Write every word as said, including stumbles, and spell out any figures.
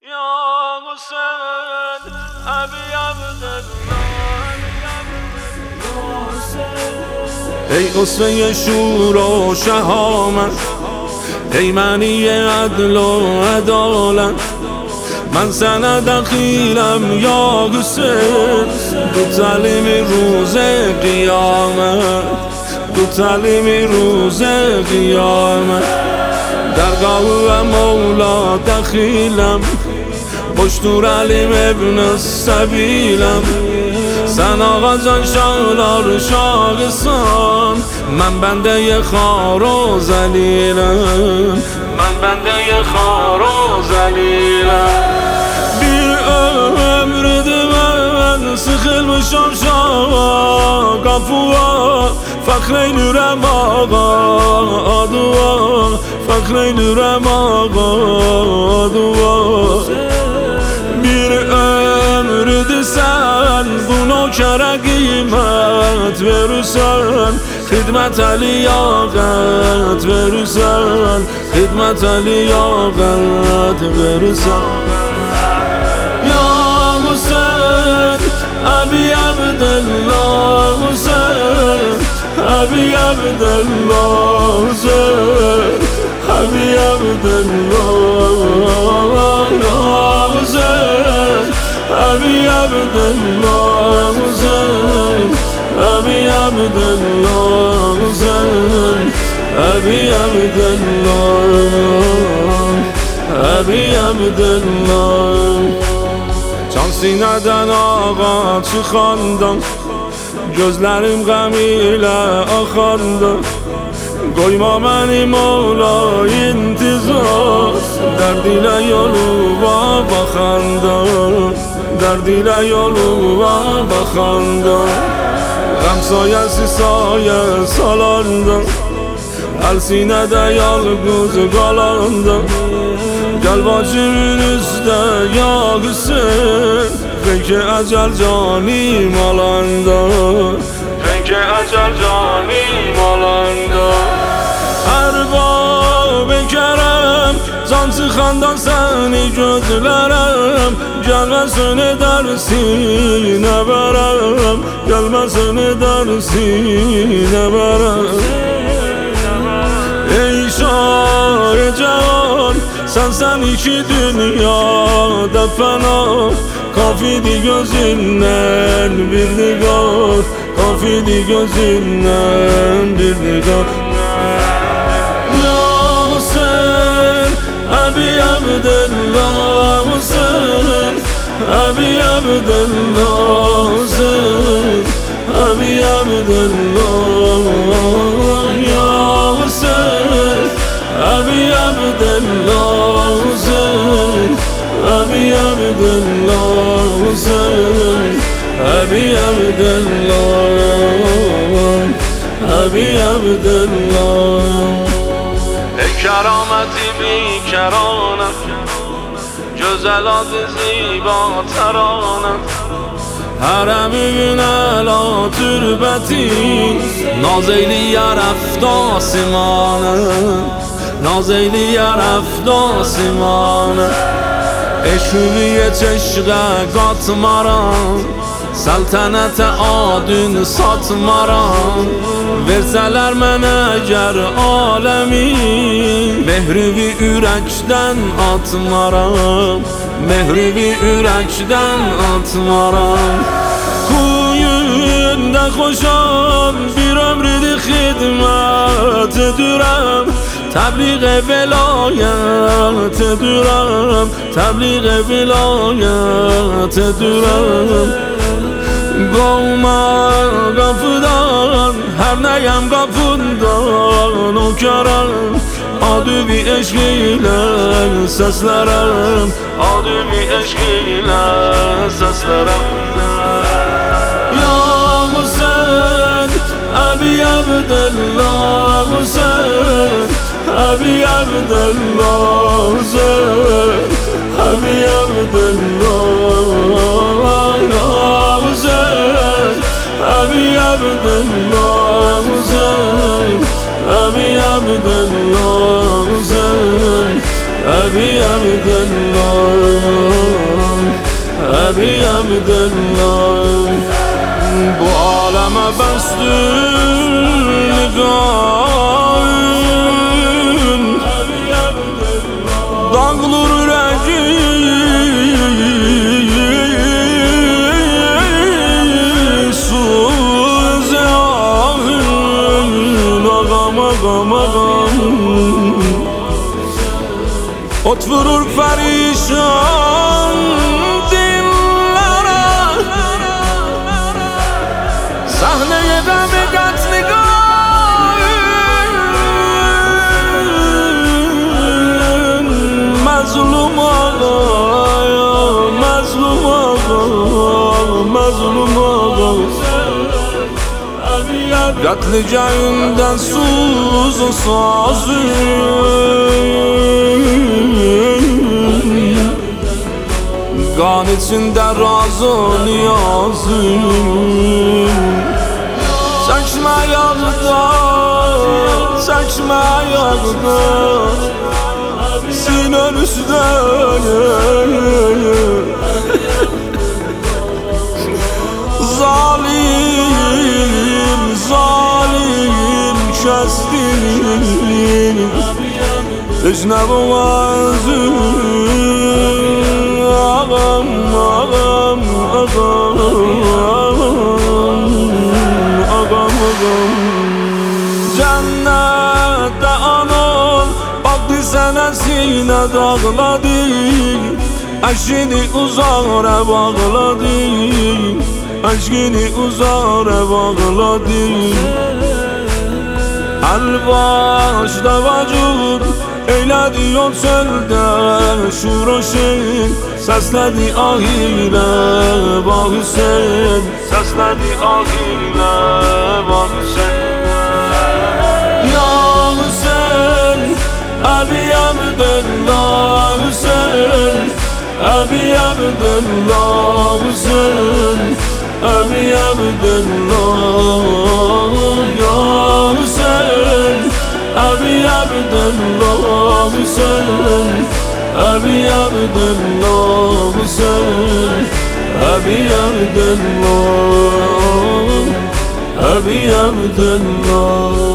یا حسین ابی عبدالله ای اسوه شور و شهامت، ای معنی عدل و عدالت، من سند دخیلم یا حسین، دو تعلیم روز قیامت، دو تعلیم روز قیامت. درگاه مولا دخیلم، پشتور علیم ابن سبیلم، سن آقا جان شالار شاقسان، من بنده خار و ذلیلم، من بنده خار و ذلیلم. بیر امرد من سخل بشم شاقا قفوا، فخر نورم آقا آدوا، فخر نورم آقا آدوا. بیر امرد سن بونو کرا قیمت برسن، خدمت علی آقت برسن، خدمت علی آقت برسن. یا حسین ابی عبدالله حسین، ابی عبدالله حسین، ابی عبدالله حسین، ابی عبدالله حسین، ابی عبدالله حسین، ابی عبدالله، ابی چند سینه‌دن آقا چی خواندم، gözlerim gam ile akandı. Koyma beni Mola intizar, derdiyle yoluma bakanda, derdiyle yoluma bakanda. Gam sayesi saye salanda, el sinede yalgız kalanda. Gel başımın üstte ya Hüseyin, renk ecel canim alanda, renk ecel canim alanda. Erbab-ı kerem, can sıxandan seni gözlərəm, gəlməsin dərsinə bərəm, gəlməsin dərsinə bərəm. Ey şar-ı cavan, sen sen iki dünyada fena, kafidi gözünden bir nigar, kafidi gözünden bir nigar. Ya Hüseyin Ebi Abdullah Hüseyin, Ebi Abdullah Hüseyin, Ebi Abdullah. Ya Hüseyin Ebi Abdullah Hüseyin, Ebi Abdullah Hüseyin, Ebi Abdullah, Ebi Abdullah. Ey kerameti bi keranet, güzel ziba teranet, Harem-i əla türbəti, naz eyliyər əfdasimanı, naz eyliyər əfdasimanı. Eşüliyə çeşqə qatmaram, səltənətə adın satmaram. Versələr mənə əgər aləmi, mehrivi ürəkdən atmaram, mehrivi ürəkdən atmaram. Kuyunda xoşam, bir ömrüdür xidmət edirəm, təbliğ velayət edirəm, təbliğ velayət edirəm. Qolma qapıdan, hər nəyəm qapından o körəm, adüvi eşq ilə səslərəm, adüvi eşq ilə səslərəm. Ya Hüseyin Ebi Abdullah Hüseyin, Ebi Abdullah Hüseyin, Ebi Abdullah. Ya Hüseyin Ebi Abdullah Hüseyin, Ebi Abdullah Hüseyin, Ebi Abdullah. أبي عبد الله bu aleme bastın nigahın dağılır yüreği su zehahın ağam ağam ağam ot vurur perişan sahneye deme kat nigahın mazlum ağa mazlum ağa mazlum ağa katlı cayından suzun sazın kan içinde razı niyazın saçma yağda, saçma yağda sinen üstüne zalim, zalim kestin Ecne boğazın ağam, ağam, ağam, ağam Cennette anan baktı sana sine dağladı aşkını uzara bağladı aşkını uzara bağladı el-başda vacud eyledi yol çölde şur o şehir sesledi ahile bah Hüseyin sesledi ahile bah Hüseyin ya Hüseyin Abi Abdullah Hüseyin Abi Abdullah Hüseyin Abi Abdullah ya Hüseyin Abi Abdullah Hüseyin Abi Abdullah Hüseyin Abi Abdullah Abi Abdullah